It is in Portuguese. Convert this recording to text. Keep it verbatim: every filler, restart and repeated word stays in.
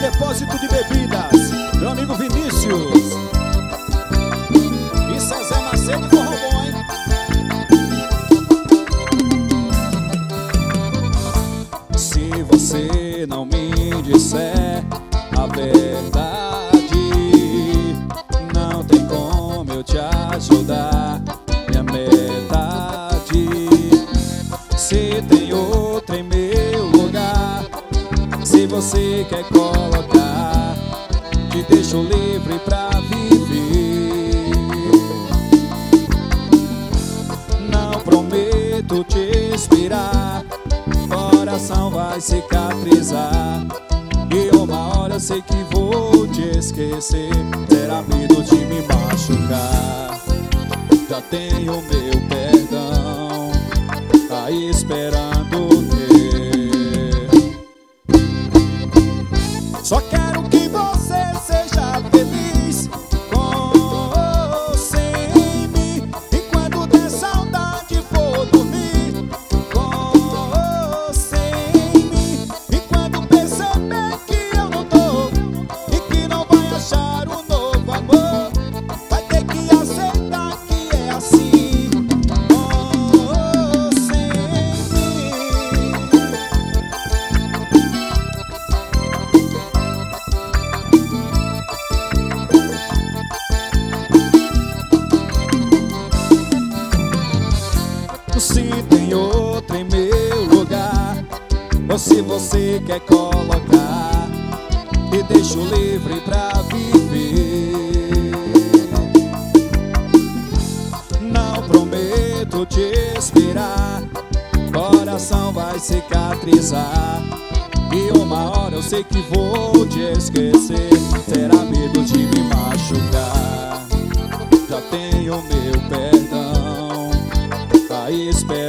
Depósito de Bebidas, meu amigo Vinícius. Isso é Zé Macedo e forró bom, hein? Se você não me disser a verdade, não tem como eu te ajudar, minha metade. Se tem outra em meu lugar, se você quer colocar, te deixo livre pra viver. Não prometo te inspirar, coração vai cicatrizar, e uma hora eu sei que vou te esquecer. Terá medo de me machucar, já tenho meu perdão, tá esperando o quê? Só quero que você seja feliz com ou sem mim, e quando der saudade for dormir com ou sem mim, e quando perceber que eu não tô e que não vai achar um novo amor, vai ter que aceitar que é assim, com ou sem mim. Se tem outra em meu lugar, ou se você quer colocar, te deixo livre pra viver. Não prometo te inspirar, coração vai cicatrizar, e uma hora eu sei que vou te esquecer. Terá medo de me machucar, já tenho meu perdão, tá esperando.